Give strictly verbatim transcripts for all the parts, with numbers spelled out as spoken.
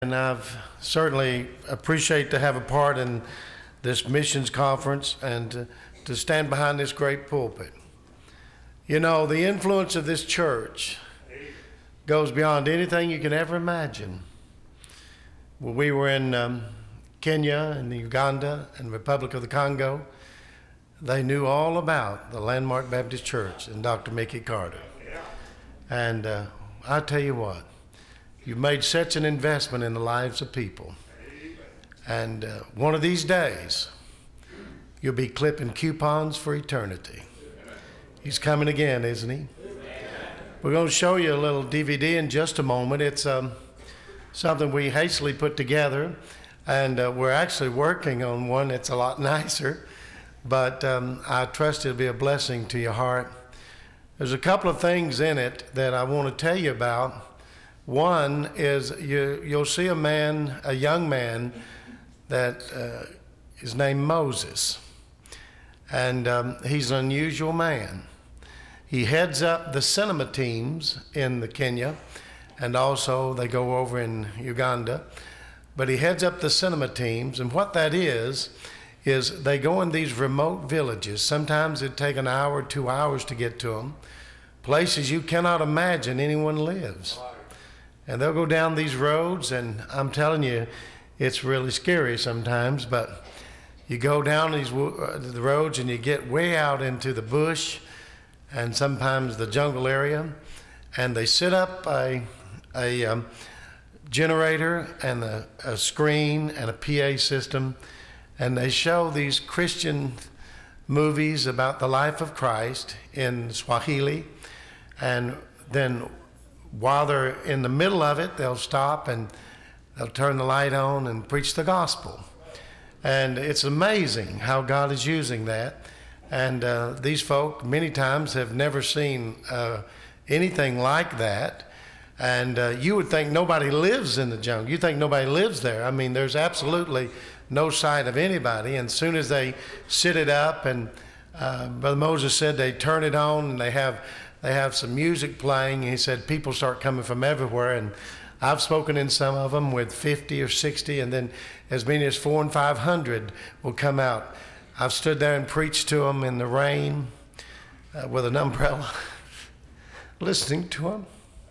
And I've certainly appreciate to have a part in this missions conference and to, to stand behind this great pulpit. You know, the influence of this church goes beyond anything you can ever imagine. When we were in um, Kenya and Uganda and Republic of the Congo, they knew all about the Landmark Baptist Church and Doctor Mickey Carter. And uh, I tell you what, you've made such an investment in the lives of people. And uh, one of these days, you'll be clipping coupons for eternity. He's coming again, isn't he? We're going to show you a little D V D in just a moment. It's um, something we hastily put together, and uh, we're actually working on one that's a lot nicer, but um, I trust it'll be a blessing to your heart. There's a couple of things in it that I want to tell you about. One is you, you'll see a man, a young man, that uh, is named Moses. And um, he's an unusual man. He heads up the cinema teams in the Kenya, and also they go over in Uganda. But he heads up the cinema teams, and what that is, is they go in these remote villages. Sometimes it'd take an hour or two hours to get to them. Places you cannot imagine anyone lives. And they'll go down these roads, and I'm telling you, it's really scary sometimes, but you go down these uh, the roads and you get way out into the bush and sometimes the jungle area, and they set up a, a um, generator and a, a screen and a P A system, and they show these Christian movies about the life of Christ in Swahili, and then while they're in the middle of it, they'll stop and they'll turn the light on and preach the gospel. And it's amazing how God is using that. And uh, these folk many times have never seen uh, anything like that. And uh, you would think nobody lives in the jungle. You think nobody lives there. I mean, there's absolutely no sight of anybody. And as soon as they sit it up, and uh, Brother Moses said they turn it on and they have They have some music playing. He said people start coming from everywhere, and I've spoken in some of them with fifty or sixty, and then as many as four and five hundred will come out. I've stood there and preached to them in the rain uh, with an umbrella, listening to them,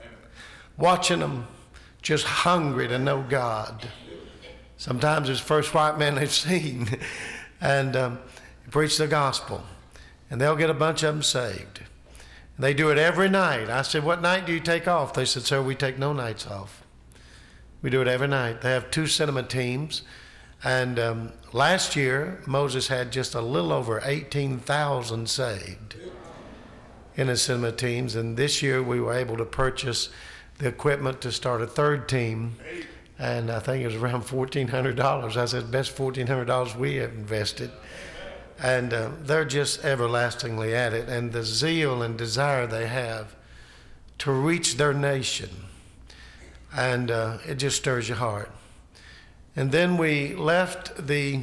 watching them, just hungry to know God. Sometimes it's the first white man they've seen, and um, preach the gospel, and they'll get a bunch of them saved. They do it every night. I said, what night do you take off? They said, sir, we take no nights off. We do it every night. They have two cinema teams. And um, last year, Moses had just a little over eighteen thousand saved in his cinema teams. And this year, we were able to purchase the equipment to start a third team. And I think it was around fourteen hundred dollars. I said, best fourteen hundred dollars we have invested. And uh, they're just everlastingly at it. And the zeal and desire they have to reach their nation. And uh, it just stirs your heart. And then we left the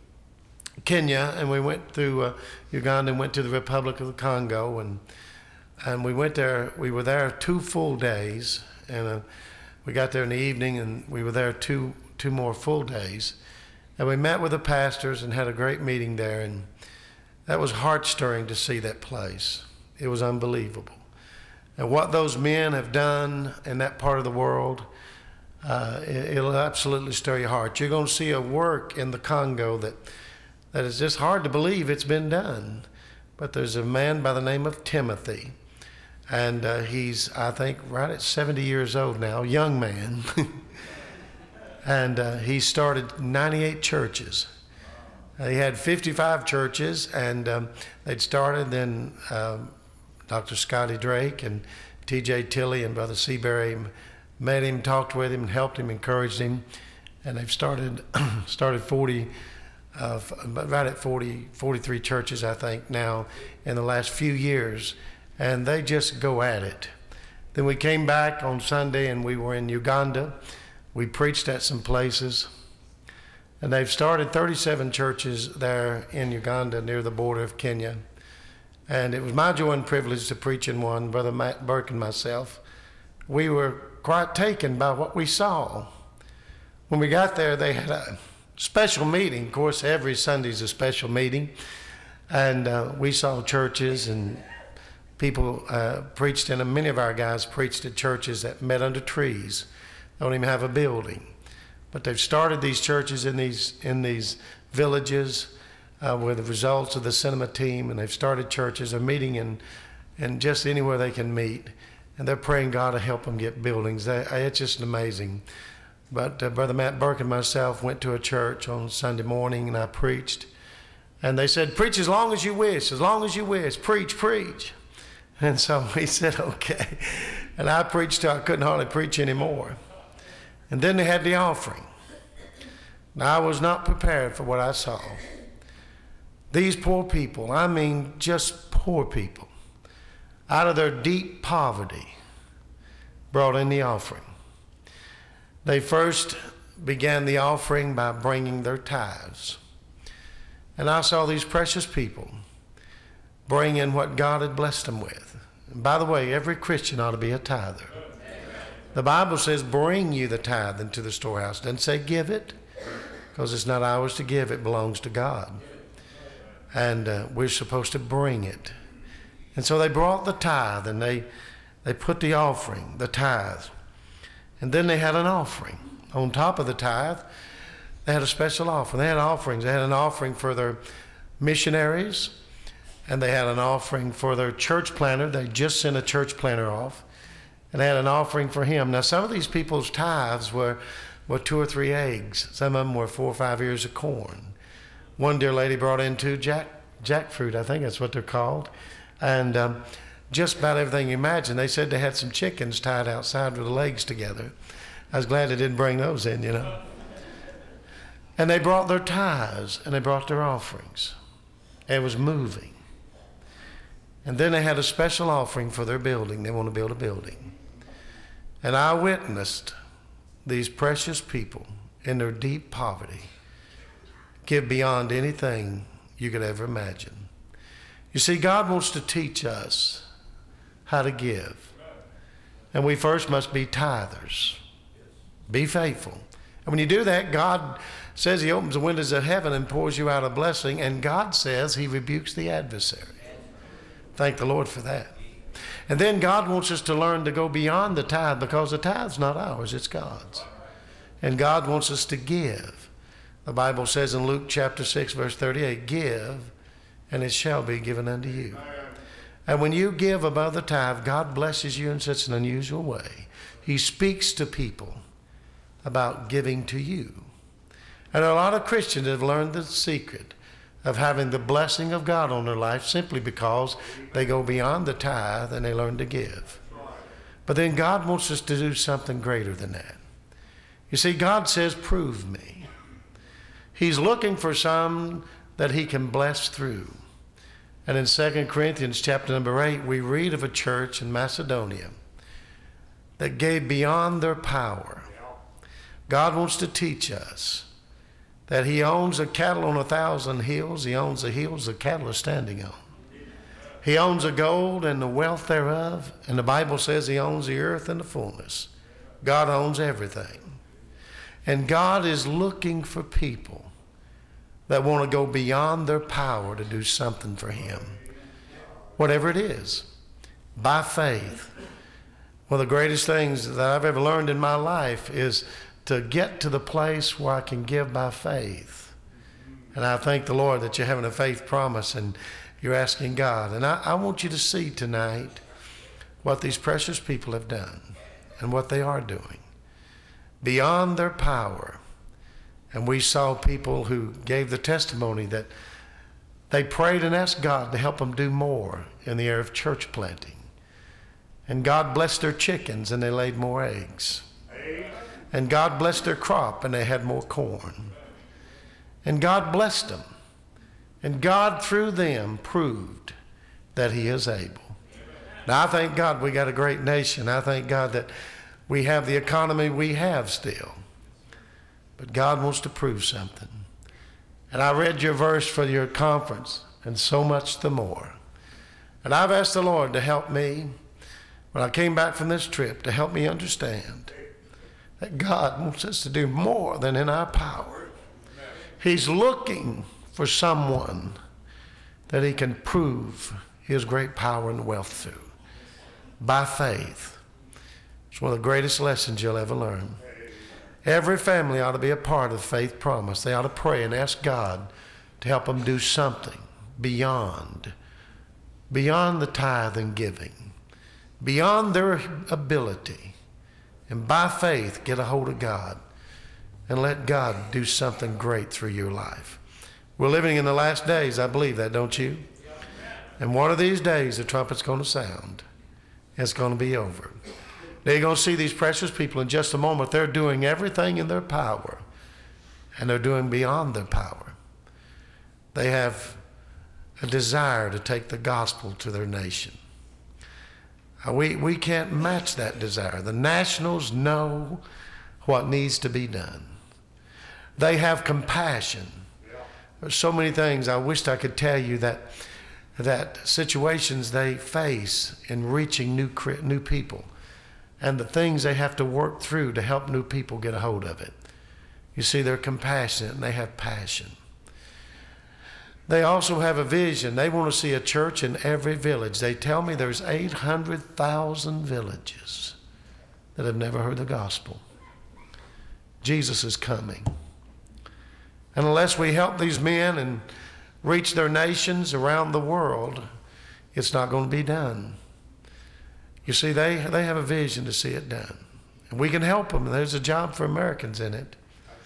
Kenya and we went through uh, Uganda and went to the Republic of the Congo. And and we went there, we were there two full days. And uh, we got there in the evening and we were there two two more full days. And we met with the pastors and had a great meeting there, and that was heart-stirring to see that place. It was unbelievable. And what those men have done in that part of the world, uh, it, it'll absolutely stir your heart. You're going to see a work in the Congo that, that is just hard to believe it's been done. But there's a man by the name of Timothy, and uh, he's, I think, right at seventy years old now, young man. And uh, he started ninety-eight churches. Uh, he had fifty-five churches, and um, they'd started. Then um, Doctor Scotty Drake and T J Tilley and Brother Seabury met him, talked with him, and helped him, encouraged him. And they've started started forty, uh, right at forty, forty-three churches, I think, now in the last few years. And they just go at it. Then we came back on Sunday, and we were in Uganda. We preached at some places, and they've started thirty-seven churches there in Uganda near the border of Kenya. And it was my joy and privilege to preach in one, Brother Matt Burke and myself. We were quite taken by what we saw. when we got there, they had a special meeting. Of course, every Sunday's a special meeting. And uh, we saw churches and people uh, preached in them. Many of our guys preached at churches that met under trees. They don't even have a building. But they've started these churches in these in these villages uh, with the results of the cinema team, and they've started churches. They're meeting in, in just anywhere they can meet, and they're praying God to help them get buildings. They, it's just amazing. But uh, Brother Matt Burke and myself went to a church on Sunday morning, and I preached. And they said, preach as long as you wish, as long as you wish. Preach, preach. And so we said, okay. And I preached till I couldn't hardly preach anymore. And then they had the offering. Now, I was not prepared for what I saw. These poor people, I mean just poor people, out of their deep poverty, brought in the offering. They first began the offering by bringing their tithes. And I saw these precious people bring in what God had blessed them with. And by the way, every Christian ought to be a tither. The Bible says, bring you the tithe into the storehouse. It doesn't say give it, because it's not ours to give. It belongs to God. And uh, we're supposed to bring it. And so they brought the tithe, and they, they put the offering, the tithe. And then they had an offering. On top of the tithe, they had a special offering. They had offerings. They had an offering for their missionaries, and they had an offering for their church planter. They just sent a church planter off, and they had an offering for him. Now, some of these people's tithes were, were two or three eggs. Some of them were four or five ears of corn. One dear lady brought in two jack jackfruit, I think that's what they're called, and um, just about everything you imagine. They said they had some chickens tied outside with the legs together. I was glad they didn't bring those in, you know. And they brought their tithes, and they brought their offerings. It was moving. And then they had a special offering for their building. They want to build a building. And I witnessed these precious people in their deep poverty give beyond anything you could ever imagine. You see, God wants to teach us how to give. And we first must be tithers. Be faithful. And when you do that, God says he opens the windows of heaven and pours you out a blessing, and God says he rebukes the adversary. Thank the Lord for that. And then God wants us to learn to go beyond the tithe, because the tithe's not ours, it's God's. And God wants us to give. The Bible says in Luke chapter six, verse thirty-eight, give, and it shall be given unto you. And when you give above the tithe, God blesses you in such an unusual way. He speaks to people about giving to you. And there are a lot of Christians that have learned the secret of having the blessing of God on their life simply because they go beyond the tithe and they learn to give. But then God wants us to do something greater than that. You see, God says, prove me. He's looking for some that he can bless through. And in Second Corinthians chapter number eight, we read of a church in Macedonia that gave beyond their power. God wants to teach us that he owns the cattle on a thousand hills. He owns the hills the cattle are standing on. He owns the gold and the wealth thereof. And the Bible says he owns the earth and the fullness. God owns everything. And God is looking for people that want to go beyond their power to do something for him. Whatever it is. By faith. One of the greatest things that I've ever learned in my life is to get to the place where I can give by faith. And I thank the Lord that you're having a faith promise and you're asking God. And I, I want you to see tonight what these precious people have done and what they are doing. Beyond their power. And we saw people who gave the testimony that they prayed and asked God to help them do more in the area of church planting. And God blessed their chickens and they laid more eggs. And God blessed their crop, and they had more corn. And God blessed them. And God, through them, proved that he is able. Now, I thank God we got a great nation. I thank God that we have the economy we have still. But God wants to prove something. And I read your verse for your conference, and so much the more. And I've asked the Lord to help me, when I came back from this trip, to help me understand that God wants us to do more than in our power. He's looking for someone that he can prove his great power and wealth through by faith. It's one of the greatest lessons you'll ever learn. Every family ought to be a part of faith promise. They ought to pray and ask God to help them do something beyond, beyond the tithe and giving, beyond their ability. And by faith, get a hold of God and let God do something great through your life. We're living in the last days. I believe that, don't you? And one of these days, the trumpet's going to sound. It's going to be over. Now you're going to see these precious people in just a moment. They're doing everything in their power, and they're doing beyond their power. They have a desire to take the gospel to their nation. Uh, we, we can't match that desire. The nationals know what needs to be done. They have compassion. There's so many things I wished I could tell you that that situations they face in reaching new new people, and the things they have to work through to help new people get a hold of it. You see, they're compassionate and they have passion. They also have a vision. They want to see a church in every village. They tell me there's eight hundred thousand villages that have never heard the gospel. Jesus is coming. And unless we help these men and reach their nations around the world, it's not going to be done. You see, they, they have a vision to see it done. And we can help them. There's a job for Americans in it.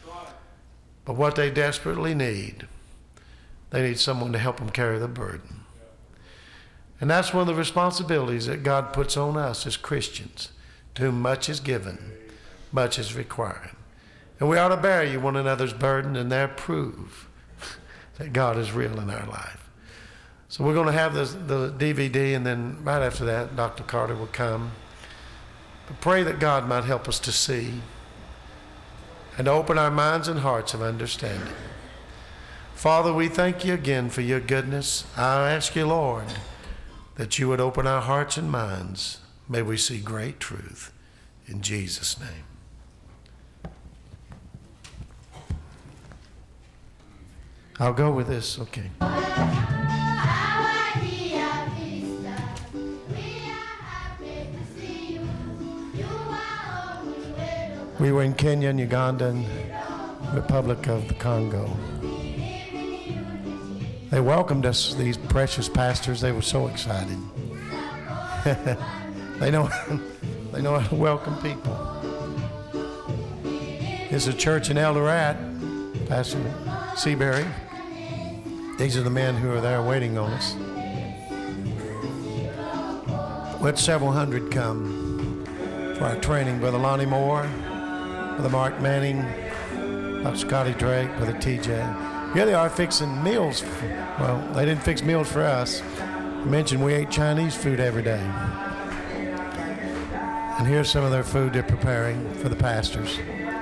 But what they desperately need, they need someone to help them carry the burden. And that's one of the responsibilities that God puts on us as Christians, to whom much is given, much is required. And we ought to bear you one another's burden and there prove that God is real in our life. So we're going to have this, the D V D, and then right after that, Doctor Carter will come. But pray that God might help us to see and open our minds and hearts of understanding. Father, we thank you again for your goodness. I ask you, Lord, that you would open our hearts and minds. May we see great truth. In Jesus' name. I'll go with this, okay. We were in Kenya and Uganda and Republic of the Congo. They welcomed us, these precious pastors. They were so excited. they know they know how to welcome people. There's a church in El Dorat, Pastor Seabury. These are the men who are there waiting on us. We had several hundred come for our training. Brother Lonnie Moore, Brother Mark Manning, Doctor Scotty Drake, Brother T J. Here they are fixing meals. Well, they didn't fix meals for us. I mentioned we ate Chinese food every day. And here's some of their food they're preparing for the pastors.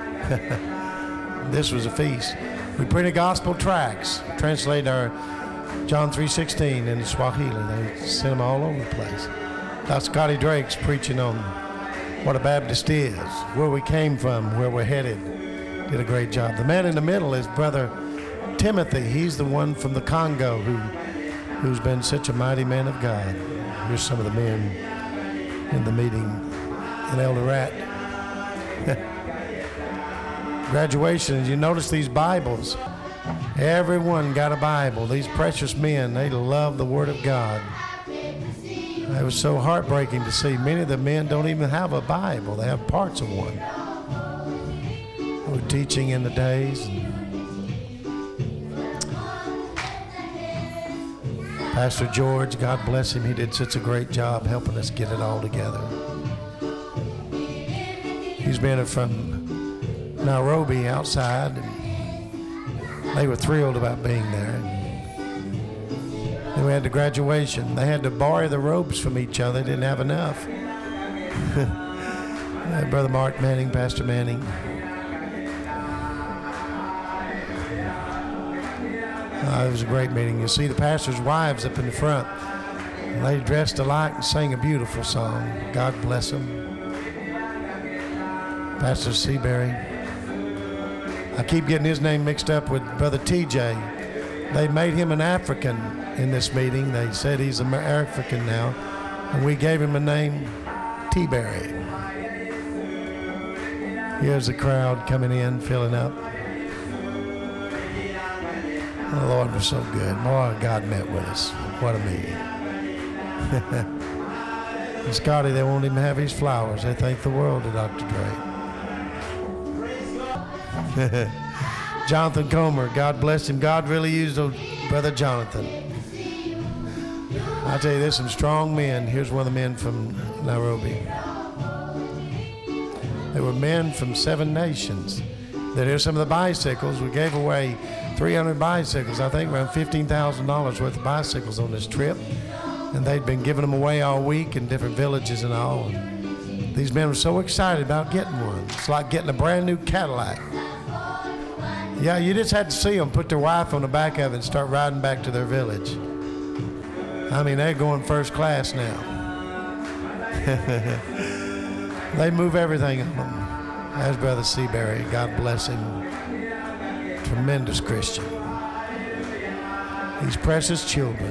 This was a feast. We printed gospel tracts, translated our John three sixteen into Swahili. They sent them all over the place. Doctor Scotty Drake's preaching on what a Baptist is, where we came from, where we're headed. Did a great job. The man in the middle is Brother Timothy. He's the one from the Congo who, who's been such a mighty man of God. Here's some of the men in the meeting in El Dorat. Graduation, you notice these Bibles. Everyone got a Bible. These precious men, they love the Word of God. It was so heartbreaking to see many of the men don't even have a Bible. They have parts of one. We're teaching in the days. And Pastor George, God bless him, he did such a great job helping us get it all together. He's been from Nairobi outside, and they were thrilled about being there. Then we had the graduation. They had to borrow the robes from each other. They didn't have enough. Brother Mark Manning, Pastor Manning. Uh, it was a great meeting. You see the pastor's wives up in the front. They dressed alike and sang a beautiful song. God bless them. Pastor Seabury. I keep getting his name mixed up with Brother T J. They made him an African in this meeting. They said he's an African now, and we gave him a name, T-Berry. Here's the crowd coming in, filling up. Oh, the Lord was so good. Boy, God met with us. What a meeting. And Scotty, they won't even have his flowers. They thank the world of Doctor Dre. Jonathan Comer, God bless him. God really used old Brother Jonathan. I tell you, there's some strong men. Here's one of the men from Nairobi. They were men from seven nations. Then here's some of the bicycles. We gave away three hundred bicycles, I think around fifteen thousand dollars worth of bicycles on this trip. And they'd been giving them away all week in different villages and all. And these men were so excited about getting one. It's like getting a brand new Cadillac. Yeah, you just had to see them put their wife on the back of it and start riding back to their village. I mean, they're going first class now. They move everything on them. As Brother Seabury, God bless him. Tremendous Christian. These precious children.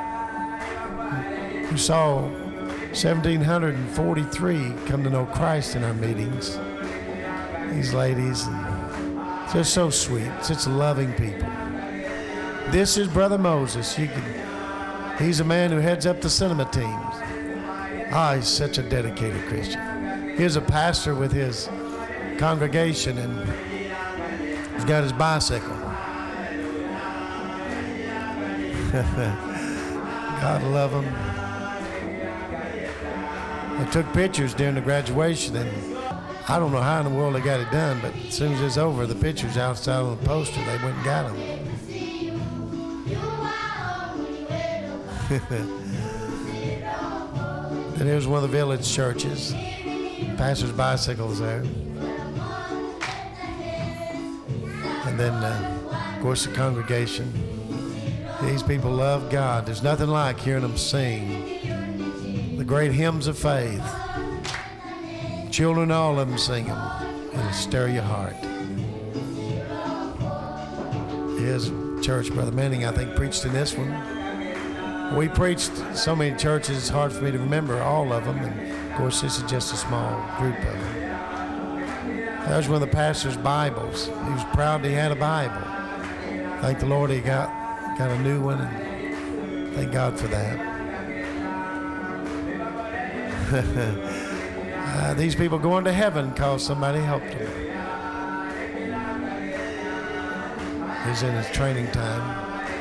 We saw one thousand seven hundred forty-three come to know Christ in our meetings. These ladies, and they're so sweet, such loving people. This is Brother Moses. You can, he's a man who heads up the cinema teams. Ah, he's such a dedicated Christian. Here's a pastor with his congregation, and he's got his bicycle. God love him. They took pictures during the graduation, and I don't know how in the world they got it done, but as soon as it's over, the picture's outside on the poster. They went and got them. And here's one of the village churches. Pastor's bicycle's there. And then, uh, of course, the congregation. These people love God. There's nothing like hearing them sing the great hymns of faith. Children, all of them sing them. It'll stir your heart. Here's church. Brother Manning, I think, preached in this one. We preached so many churches, it's hard for me to remember all of them. And of course, this is just a small group of them. There's one of the pastor's Bibles. He was proud that he had a Bible. Thank the Lord he got, got a new one, and thank God for that. uh, these people going to heaven because somebody helped them. He's in his training time.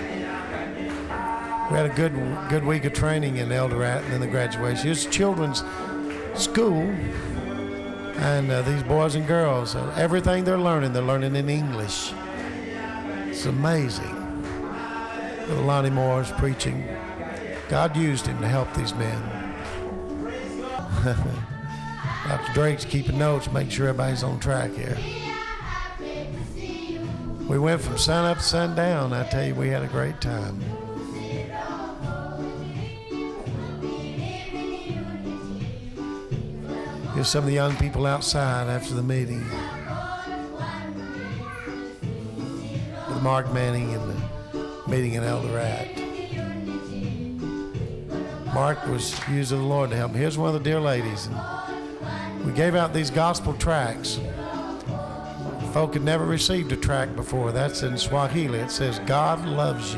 We had a good good week of training in El Dorado and then the graduation. It's children's school, and uh, these boys and girls, uh, everything they're learning, they're learning in English. It's amazing. Little Lonnie Moore's preaching. God used him to help these men. Doctor Drake's keeping notes, making sure everybody's on track here. We went from sun up to sundown. I tell you, we had a great time. Here's some of the young people outside after the meeting. With Mark Manning in the meeting in El Dorado. Mark was using the Lord to help him. Here's one of the dear ladies. And we gave out these gospel tracts. Folk had never received a tract before. That's in Swahili. It says, God loves you.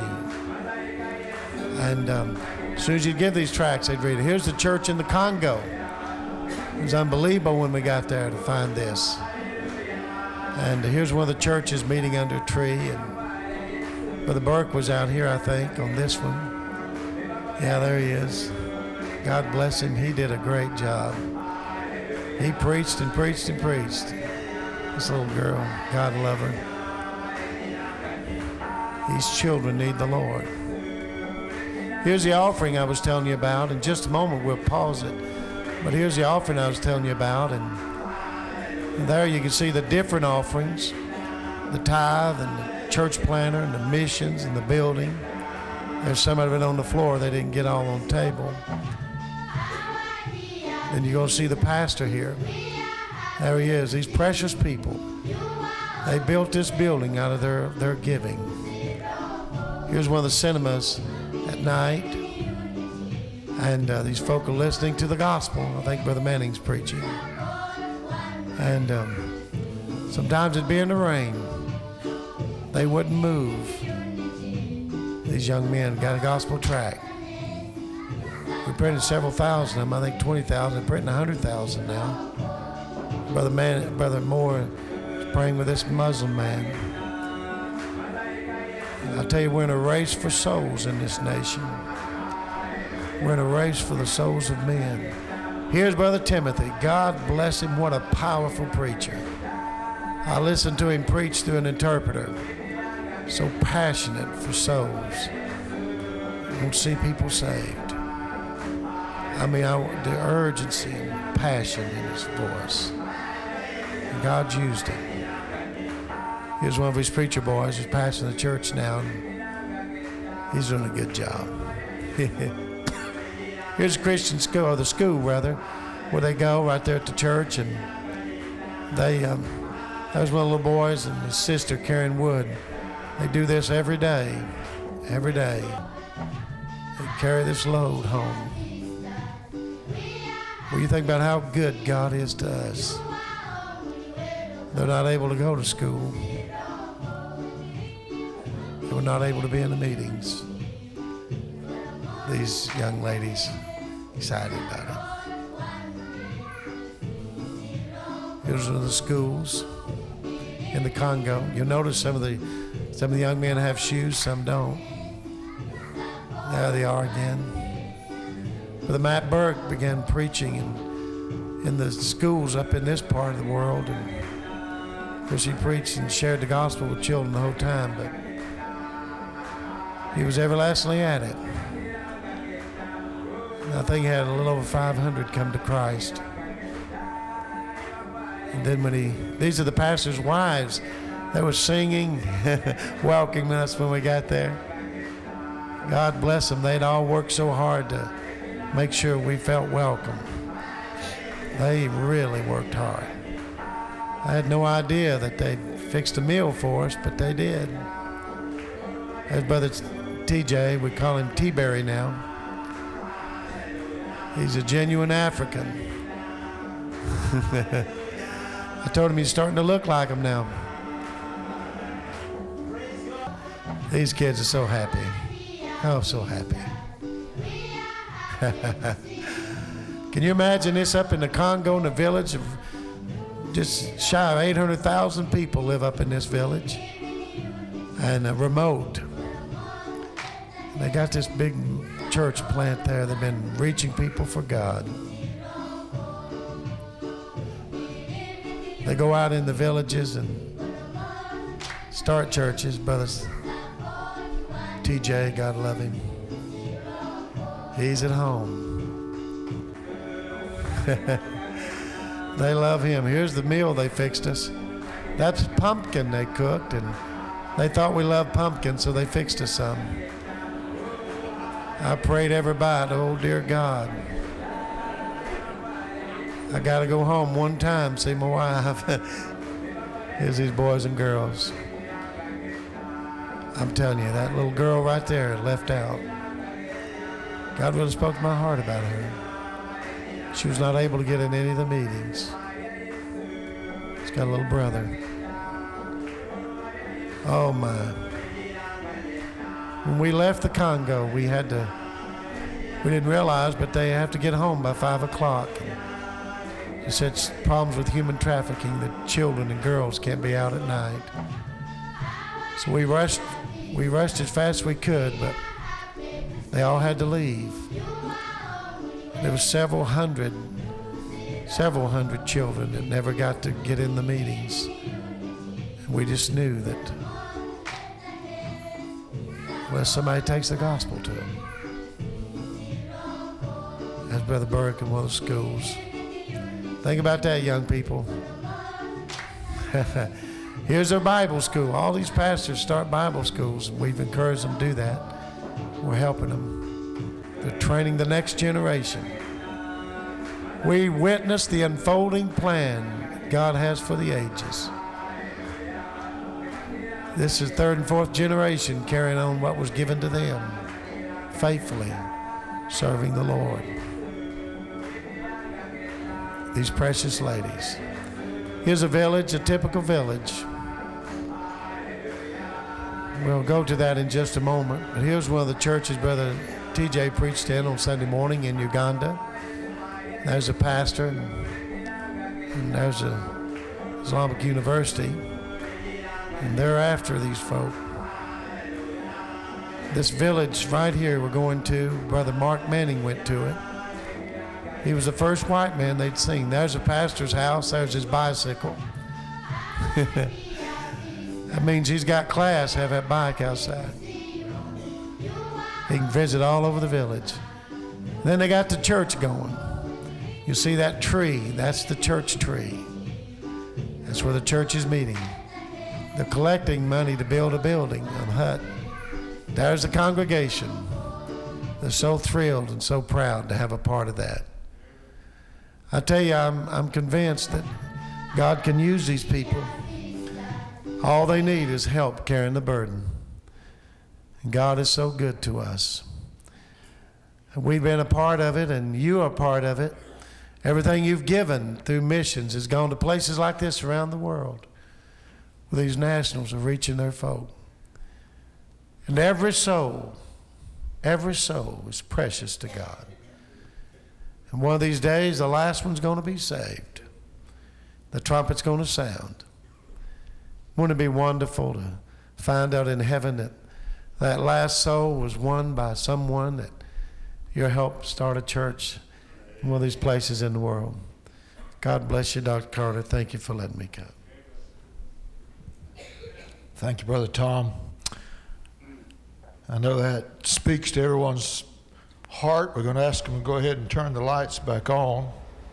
And um, as soon as you'd give these tracts, they'd read it. Here's the church in the Congo. It was unbelievable when we got there to find this. And here's one of the churches meeting under a tree. And Brother Burke was out here, I think, on this one. Yeah, there he is. God bless him. He did a great job. He preached and preached and preached. This little girl, God love her. These children need the Lord. Here's the offering I was telling you about. In just a moment, we'll pause it. But here's the offering I was telling you about. And there you can see the different offerings, the tithe and the church planter and the missions and the building. There's some of it on the floor. They didn't get all on the table. Then you're going to see the pastor here. There he is. These precious people. They built this building out of their, their giving. Here's one of the cinemas at night. And uh, these folk are listening to the gospel. I think Brother Manning's preaching. And um, sometimes it'd be in the rain. They wouldn't move. These young men got a gospel tract. We printed several thousand of them. I think twenty thousand. We're printing one hundred thousand now. Brother Man, Brother Moore is praying with this Muslim man. And I'll tell you, we're in a race for souls in this nation. We're in a race for the souls of men. Here's Brother Timothy. God bless him. What a powerful preacher. I listened to him preach through an interpreter. So passionate for souls. I want to see people saved. I mean, I, the urgency and passion in his voice. And God used him. Here's one of his preacher boys who's pastoring the church now, and he's doing a good job. Here's a Christian school, or the school rather, where they go right there at the church, and they, um, that was one of the little boys and his sister, Karen Wood. They do this every day, every day. They carry this load home. Well, you think about how good God is to us. They're not able to go to school. They were not able to be in the meetings. These young ladies, excited about it. Here's one of the schools in the Congo. You'll notice some of the some of the young men have shoes, some don't. There they are again. Brother Matt Burke began preaching in, in the schools up in this part of the world. And of course, he preached and shared the gospel with children the whole time, but he was everlastingly at it. And I think he had a little over five hundred come to Christ. And then when he, these are the pastor's wives, they were singing, welcoming us when we got there. God bless them. They'd all worked so hard to make sure we felt welcome. They really worked hard. I had no idea that they'd fixed a meal for us, but they did. As Brother T J, we call him T-Berry now. He's a genuine African. I told him he's starting to look like him now. These kids are so happy. Oh, so happy. Can you imagine this up in the Congo, in a village of just shy of eight hundred thousand people live up in this village, and uh, remote. And they got this big church plant there. They've been reaching people for God. They go out in the villages and start churches. Brother T J, God love him. He's at home. They love him. Here's the meal they fixed us. That's pumpkin they cooked, and they thought we loved pumpkin, so they fixed us some. I prayed every bite, oh dear God. I got to go home one time, see my wife. Here's these boys and girls. I'm telling you, that little girl right there left out. God really spoke to my heart about her. She was not able to get in any of the meetings. She's got a little brother. Oh my. When we left the Congo, we had to, we didn't realize, but they have to get home by five o'clock. They said problems with human trafficking, that children and girls can't be out at night. So we rushed, we rushed as fast as we could, but they all had to leave. There were several hundred, several hundred children that never got to get in the meetings. And we just knew that unless somebody takes the gospel to them. That's Brother Burke in one of the schools. Think about that, young people. Here's our Bible school. All these pastors start Bible schools. We've encouraged them to do that. We're helping them. They're training the next generation. We witnessed the unfolding plan God has for the ages. This is third and fourth generation carrying on what was given to them, faithfully serving the Lord. These precious ladies. Here's a village, a typical village. We'll go to that in just a moment. But here's one of the churches Brother T J preached in on Sunday morning in Uganda. There's a pastor, and, and there's a Islamic University. And they're after these folk. This village right here we're going to, Brother Mark Manning went to it. He was the first white man they'd seen. There's a pastor's house. There's his bicycle. That means he's got class, have that bike outside. He can visit all over the village. Then they got the church going. You see that tree? That's the church tree. That's where the church is meeting. They're collecting money to build a building, a hut. There's the congregation. They're so thrilled and so proud to have a part of that. I tell you, I'm, I'm convinced that God can use these people. All they need is help carrying the burden. And God is so good to us. And we've been a part of it, and you are a part of it. Everything you've given through missions has gone to places like this around the world. These nationals are reaching their folk. And every soul, every soul is precious to God. And one of these days, the last one's going to be saved. The trumpet's going to sound. Wouldn't it be wonderful to find out in heaven that that last soul was won by someone that you helped start a church in one of these places in the world? God bless you, Doctor Carter. Thank you for letting me come. Thank you, Brother Tom. I know that speaks to everyone's heart. We're going to ask them to go ahead and turn the lights back on.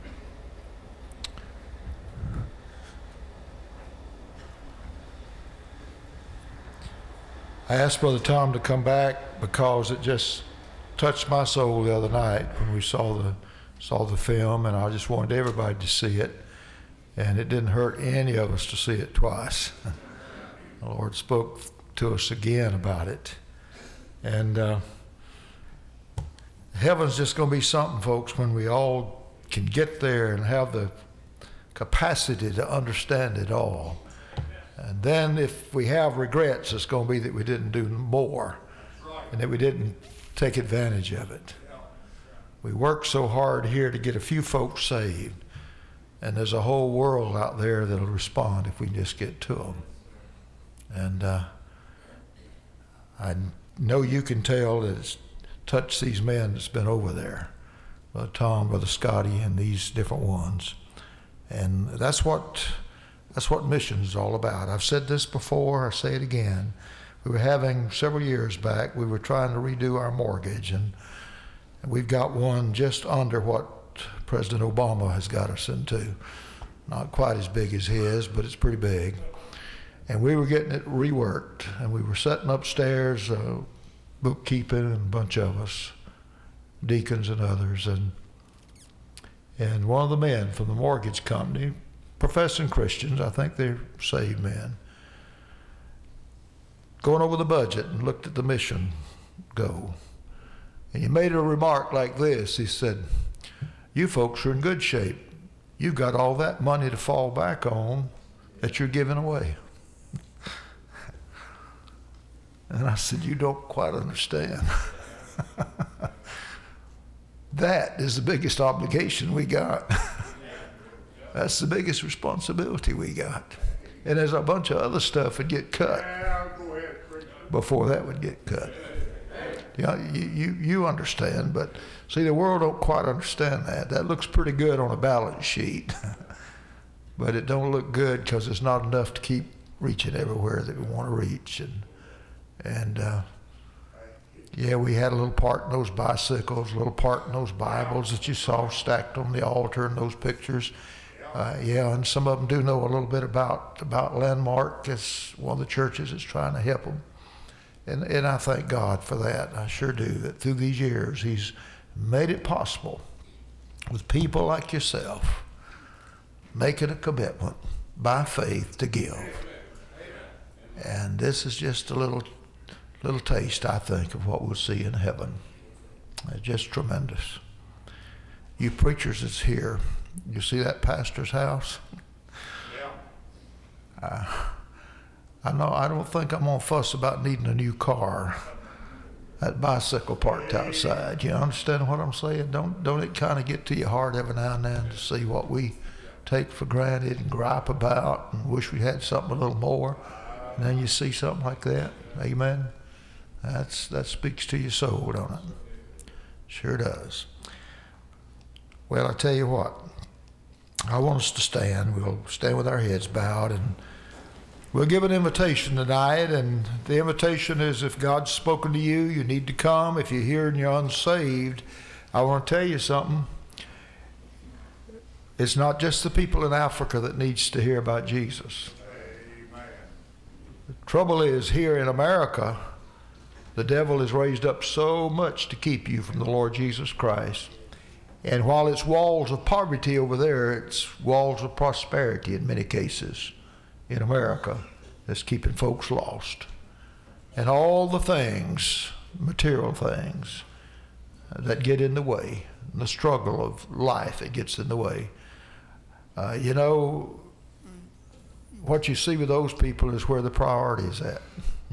I asked Brother Tom to come back because it just touched my soul the other night when we saw the saw the film, and I just wanted everybody to see it, and it didn't hurt any of us to see it twice. The Lord spoke to us again about it. And uh, heaven's just going to be something, folks, when we all can get there and have the capacity to understand it all. And then if we have regrets, it's going to be that we didn't do more and that we didn't take advantage of it. We work so hard here to get a few folks saved, and there's a whole world out there that'll respond if we can just get to them. And uh, I know you can tell that it's touched these men that's been over there, Brother Tom, Brother Scotty, and these different ones. And that's what that's what missions is all about. I've said this before, I say it again. We were having, several years back, we were trying to redo our mortgage, and, and we've got one just under what President Obama has got us into. Not quite as big as his, but it's pretty big. And we were getting it reworked, and we were sitting upstairs, uh, bookkeeping, and a bunch of us, deacons and others, and and one of the men from the mortgage company, professing Christians, I think they're saved men, going over the budget and looked at the mission goal. And he made a remark like this. He said, "You folks are in good shape. You've got all that money to fall back on that you're giving away." And I said, "You don't quite understand." That is the biggest obligation we got. That's the biggest responsibility we got. And there's a bunch of other stuff that get cut before that would get cut. Yeah, you, you, you understand, but see, the world don't quite understand that. That looks pretty good on a balance sheet, but it don't look good because it's not enough to keep reaching everywhere that we want to reach. And And uh, yeah, we had a little part in those bicycles, a little part in those Bibles that you saw stacked on the altar in those pictures. Uh, yeah, and some of them do know a little bit about, about Landmark. It's one of the churches that's trying to help them. And, and I thank God for that. I sure do, that through these years, He's made it possible with people like yourself making a commitment by faith to give. And this is just a little little taste, I think, of what we'll see in heaven. It's just tremendous. You preachers that's here, you see that pastor's house? Yeah. Uh, I know I don't think I'm gonna fuss about needing a new car. That bicycle parked outside. You understand what I'm saying? Don't don't it kind of get to your heart every now and then to see what we take for granted and gripe about and wish we had something a little more, and then you see something like that. Amen. That's that speaks to your soul, don't it? Sure does. Well, I tell you what. I want us to stand. We'll stand with our heads bowed, and we'll give an invitation tonight. And the invitation is, if God's spoken to you, you need to come. If you're here and you're unsaved, I want to tell you something. It's not just the people in Africa that needs to hear about Jesus. Amen. The trouble is, here in America, the devil has raised up so much to keep you from the Lord Jesus Christ. And while it's walls of poverty over there, it's walls of prosperity in many cases in America that's keeping folks lost. And all the things, material things, that get in the way, the struggle of life that gets in the way. Uh, you know, what you see with those people is where the priority is at.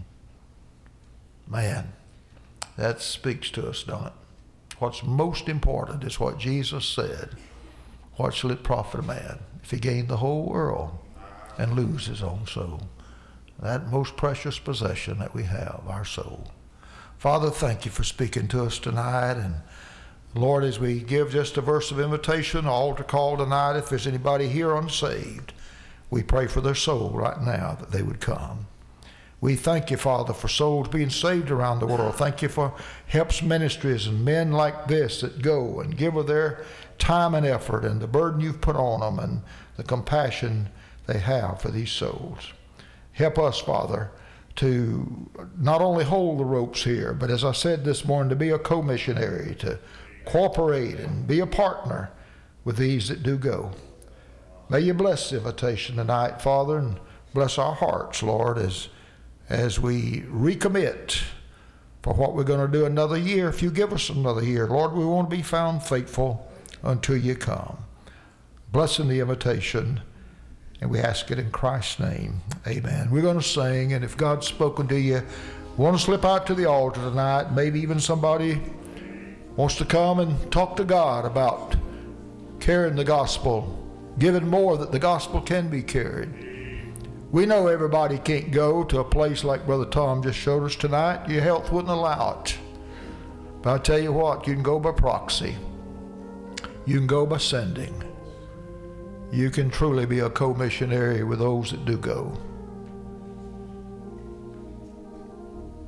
Man, that speaks to us, don't it? What's most important is what Jesus said. What shall it profit a man if he gain the whole world and lose his own soul? That most precious possession that we have, our soul. Father, thank you for speaking to us tonight. And Lord, as we give just a verse of invitation, altar call tonight, if there's anybody here unsaved, we pray for their soul right now that they would come. We thank you, Father, for souls being saved around the world. Thank you for Helps Ministries and men like this that go and give of their time and effort and the burden you've put on them and the compassion they have for these souls. Help us, Father, to not only hold the ropes here, but as I said this morning, to be a co-missionary, to cooperate and be a partner with these that do go. May you bless the invitation tonight, Father, and bless our hearts, Lord, as as we recommit for what we're going to do another year. If you give us another year, Lord, we want to be found faithful until you come. Blessing the invitation, and we ask it in Christ's name. Amen. We're going to sing, and if God's spoken to you, want to slip out to the altar tonight, maybe even somebody wants to come and talk to God about carrying the gospel, giving more that the gospel can be carried. We know everybody can't go to a place like Brother Tom just showed us tonight. Your health wouldn't allow it. But I tell you what, you can go by proxy. You can go by sending. You can truly be a co-missionary with those that do go.